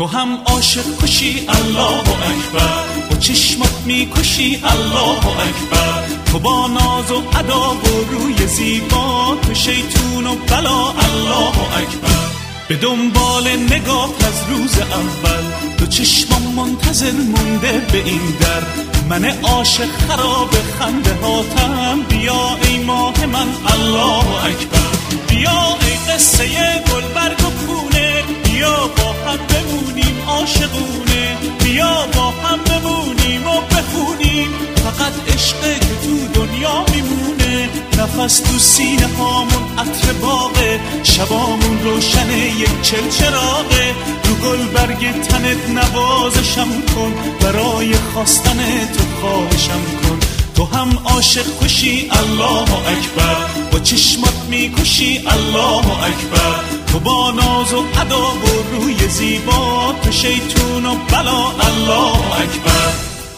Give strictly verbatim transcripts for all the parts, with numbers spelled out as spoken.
هم عاشق کشی الله اکبر، با چشمات میکشی الله اکبر. تو با ناز و ادا و روی زیبا، تو شیطون و بلا الله اکبر. به دنبال نگاه از روز اول، تو چشمام منتظر مونده به این در. من عاشق خراب خنده هاتم، بیا ای ماه من الله اکبر. بیا ای قصه گل برگ و پونه، بیا با هم بمونیم عاشقونه. بیا با هم بمونیم و بخونیم فقط عشق که تو دنیا میمونه. نفس تو سینه هامون عطر باغه، شبامون روشنه یک چلچراغه. رو گل برگ تنت نوازشم کن، برای خواستن تو خواهشم کن. تو هم عاشق کشی الله اکبر، با چشمات میکشی الله اکبر. تو با ناز و ادا و روی زیبا، تو شیطون و بلا الله اکبر.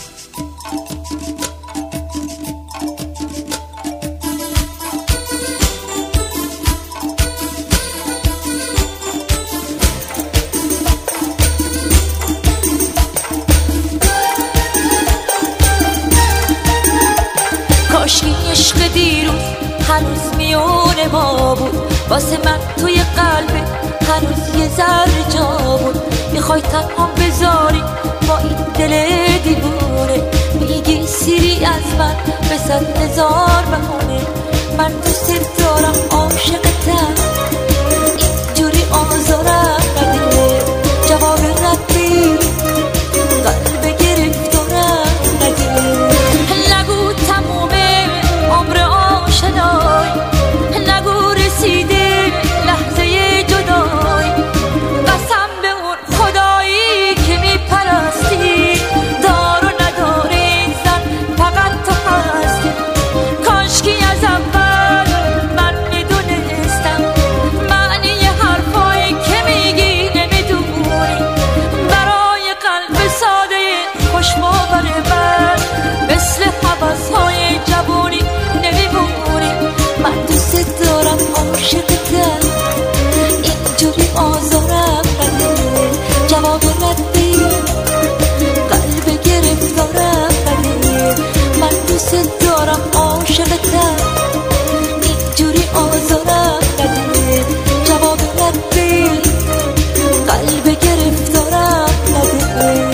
کاشکی عشق دیروز هنوز میونه ما بود، واسه من توی قلبه هنوز یه ذره جا بود. میخوای تنها بذاری با این دل دیوونه، میگی سیری از من به صد هزار بهانه. من دوست دارم عاشقتم، اینجوری آزارم نده. جواب ردی قلب گرفتارم نده. نگو تمومه عمر آشنایی، نگو رسیده لحظه جدایی. قسم به اون خدایی که میپرستی، دار و نداره زن فقط تو هستی. کاشکی از اول من میدونستم معنی حرفایی که میگی نمیدونی. برای قلب ساده خوشباور من مثل حوضهای جوانی نمیمونی. من دوست دارم عاشقتم، اینجوری آزارم نده. جواب ردی قلب گرفتارم نده. من دوست دارم عاشقتم، اینجوری آزارم نده. جواب ردی قلب گرفتارم نده.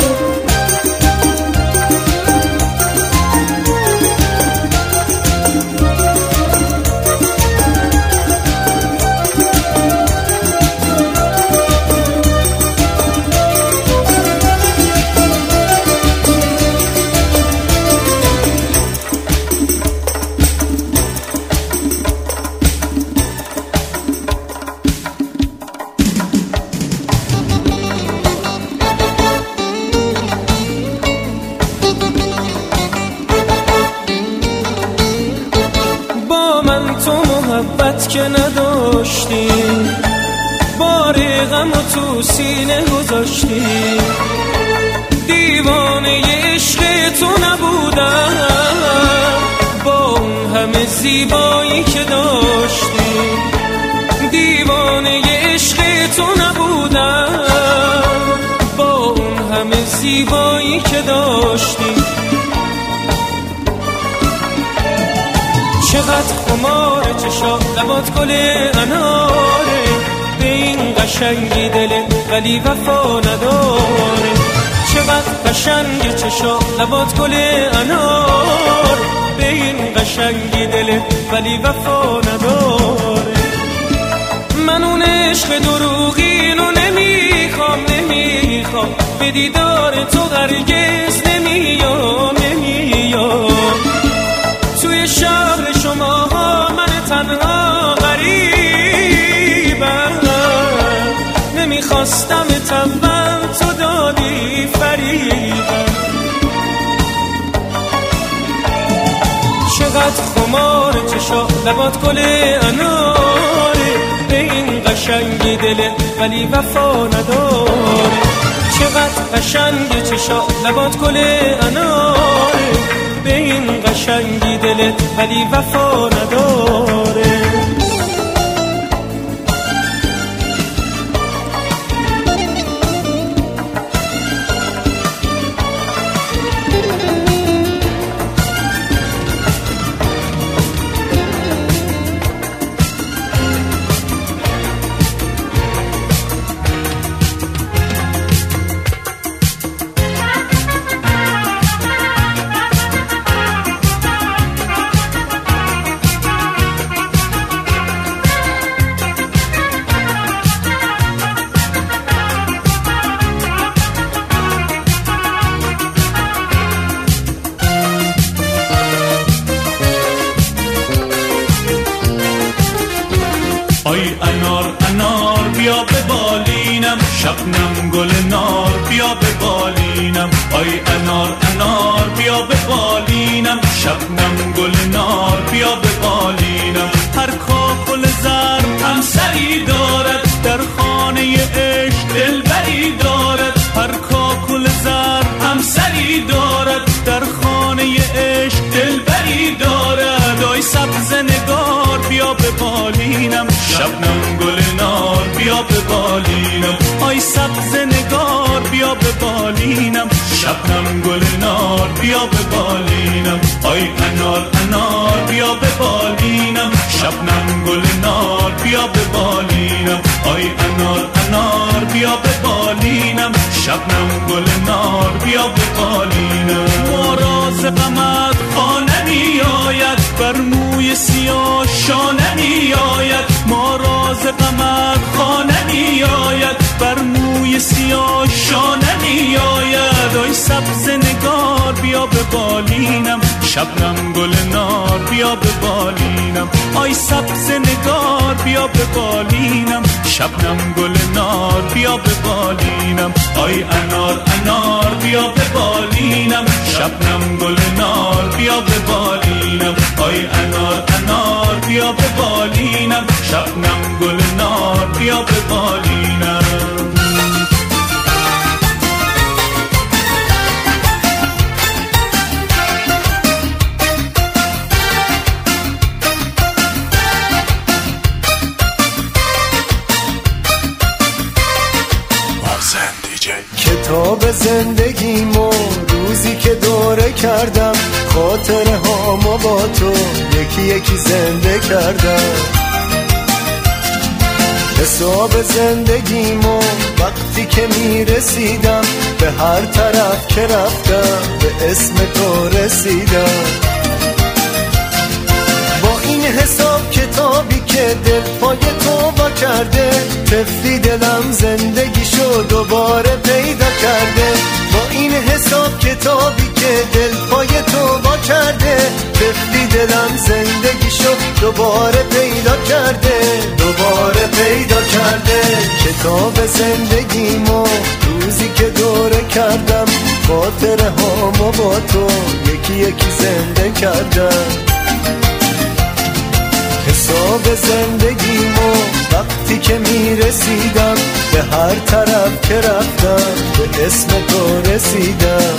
محبت که نداشتی، بار غم و تو سینه گذاشتی. دیوانه عشق تو نبودم، با اون همه زیبایی که داشتی. دیوانه عشق تو نبودم، با اون همه زیبایی که داشتی. چقدر خماره چشا لبات گل اناره، به این قشنگی دلت ولی وفا نداره. چقدر قشنگی چشا لبات گل انار، به این قشنگی دلت ولی وفا نداره. من اون عشق دروغینو نمیخوام نمیخوام، به دیدار تو هرگز نمیام نمیام. توی شهر شما ها من تنها غریبم، نمیخواستم تبم تو دادی فریبم. چقدر خمار چشا لبات گل اناره، به این قشنگی دلت ولی وفا نداره. چقدر قشنگ چشا لبات گل اناره، به این قشنگی دلت ولی وفا نداره. آی انار انار بیا به بالینم، شبنم گل نار بیا به بالینم. آی انار انار بیا به بالینم، شبنم گل نار بیا به بالینم. هر کاکل زرد هم سری دارد، در خانه عشق دلبری دارد. هر کاکل زرد هم سری دارد، در خانه عشق دلبری دارد. آی سبز نگار بیا به بالینم، شبنم گل نار بیا به بالینم. آی سبز نگار بیا به بالینم، شبنم گل نار بیا به بالینم. آی انار انار بیا به بالینم، شبنم گل نار بیا به بالینم. آی انار انار بیا به بالینم، شبنم گل نار بیا به بالینم. ما راز غمت خانه می آید، بر موی سیاه شانه می آید. ما راز غمت خانه می آید، بر موی سیاه شانه می آید. آی سبز نگار بیا به بالینم، شبنم گل نار بیا به بالینم. آی سبز نگار بیا به بالینم، شبنم گل نار بیا به بالینم. آی انار انار بیا به بالینم، شبنم گل نار بیا به بالینم. آی انار انار بیا به بالینم، شبنم گل نار بیا به بالینم. کتاب زندگیمو روزی که دوره کردم، خاطره هامو با تو یکی یکی زنده کردم. حساب زندگیمو وقتی که میرسیدم، به هر طرف که رفتم به اسم تو رسیدم. با این حساب کتابی که دل پای تو با کرده، طفلی دلم زندگیشو دوباره پیدا کرده. با این حساب کتابی که دل پای تو با کرده، طفلی دلم زندگیشو دوباره پیدا کرده، دوباره پیدا کرده. کتاب زندگیمو روزی که دوره کردم، خاطره هامو با تو یکی یکی زنده کردم. حساب زندگیمو وقتی که میرسیدم، به هر طرف که رفتم به اسم تو رسیدم.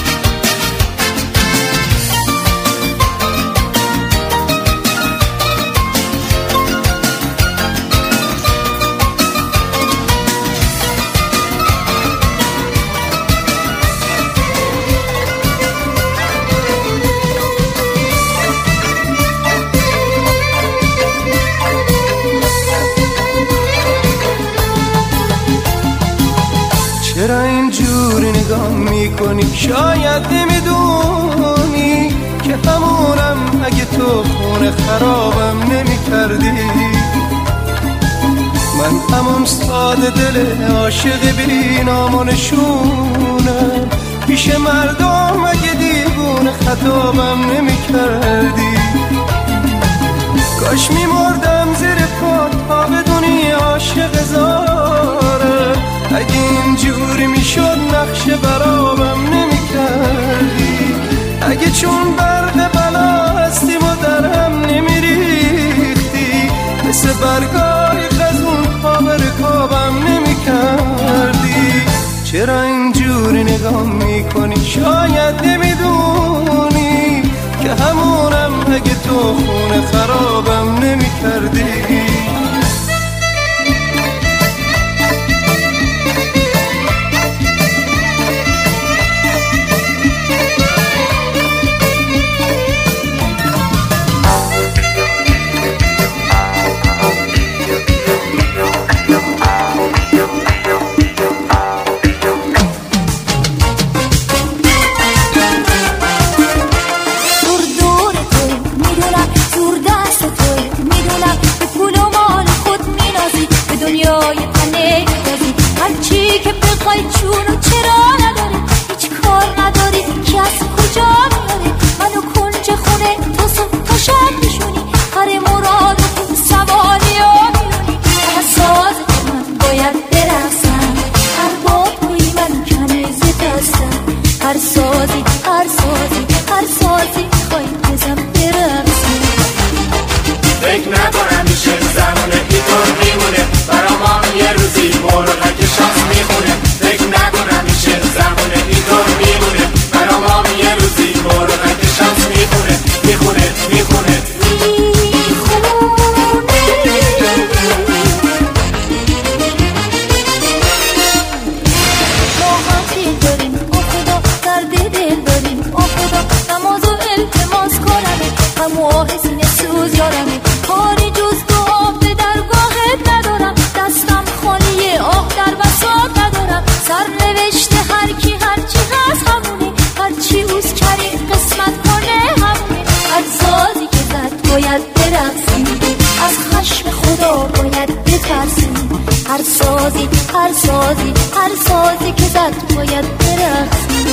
چرا اینجوری نگاه میکنی؟ شاید نمیدونی که همونم اگه تو خونه خرابم نمیکردی. من همون ساده دل عاشق بی نام و نشونم، پیش مردم اگه دیوونه خطابم نمیکردی. کاش میمردم زیر پات تا بدونی عاشق زارم، اگه اینجوری میشد نقش برابم نمیکردی. اگه چون برق بلا هستیم و در هم نمیریختی، مثل برگای خزون پا رکابم نمیکردی. چرا اینجوری نگاه میکنی؟ شاید نمیدونی که همونم اگه تو خونه خرابم نمیکردی. دور دور توی میدونم، دور دست توی میدونم، به پولو مرغک شانس میخونه فکر نکنم این شعر زمونه اینطور میمونه برام هم یه روزی مرغک شانس میخونه میخونه میخونه هر سازی هر سازی هر سازی که زد باید برقصی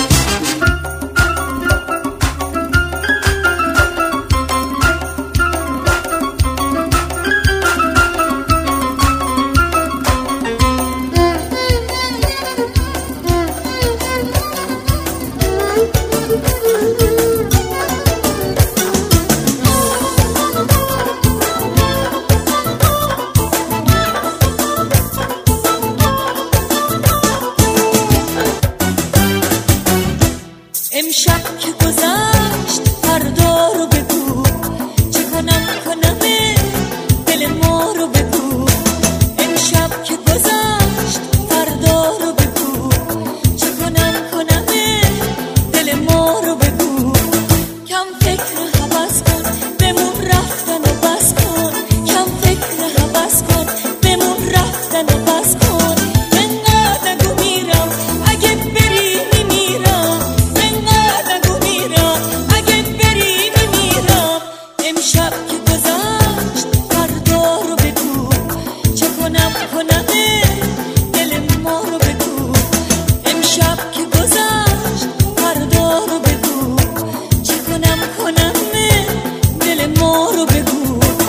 امشب که گذشت فردا رو بگو چه کنم کنم دل ما رو بگو امشب که گذشت فردا رو بگو چه کنم کنم دل ما رو بگو کم فکر حوض کن بمون رفتن و بس کن کم فکر حوض کن بمون رفتن و بس کن انقدر نگو میرم اگه بری میمیرم امشب که گذشت فردا رو بگو چه کنم کنم دل ما رو بگو امشب که گذشت فردا رو بگو چه کنم کنم دل ما رو بگو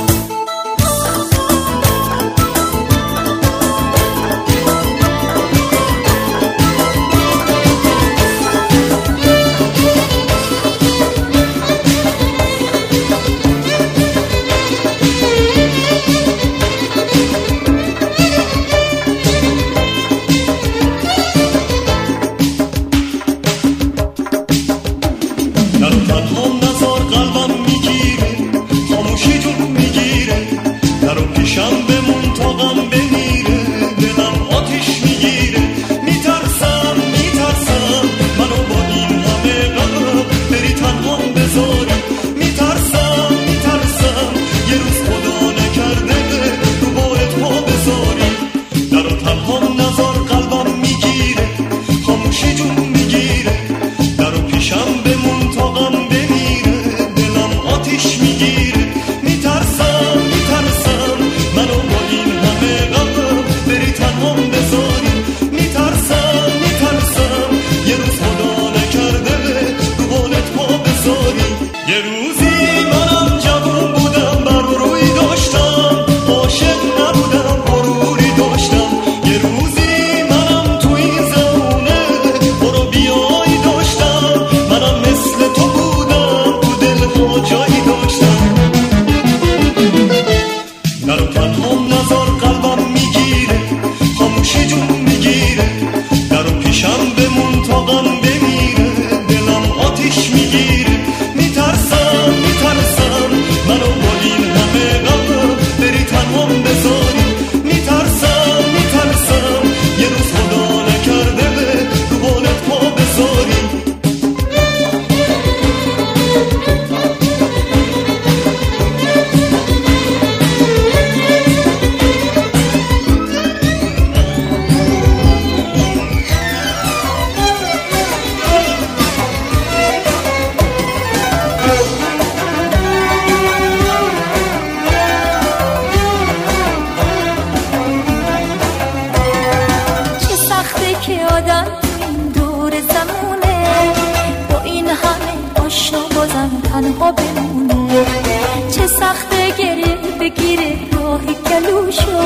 تنها بمونه چه سخته گریه بگیره راهی گلوشو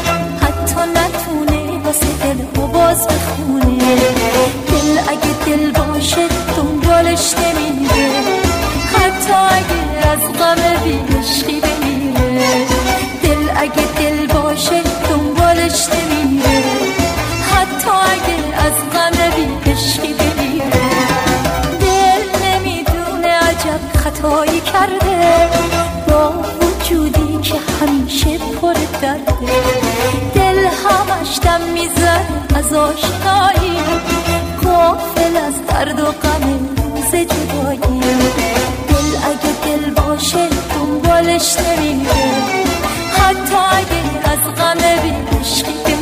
حتی نتونه واسه دل و باز بخونه دل اگه دل باشه دنبالش نمیره حتی اگه از غم بی‌عشقی بمیره دل اگه دل باشه دنبالش نمیره کرده، با وجودی که همیشه پر درده. دل همش دم میزنه از آشنایی، غافل از درد و غم روز جدایی. دل اگه دل باشه دنبالش نمیره، حتی اگه از غم بی عشقی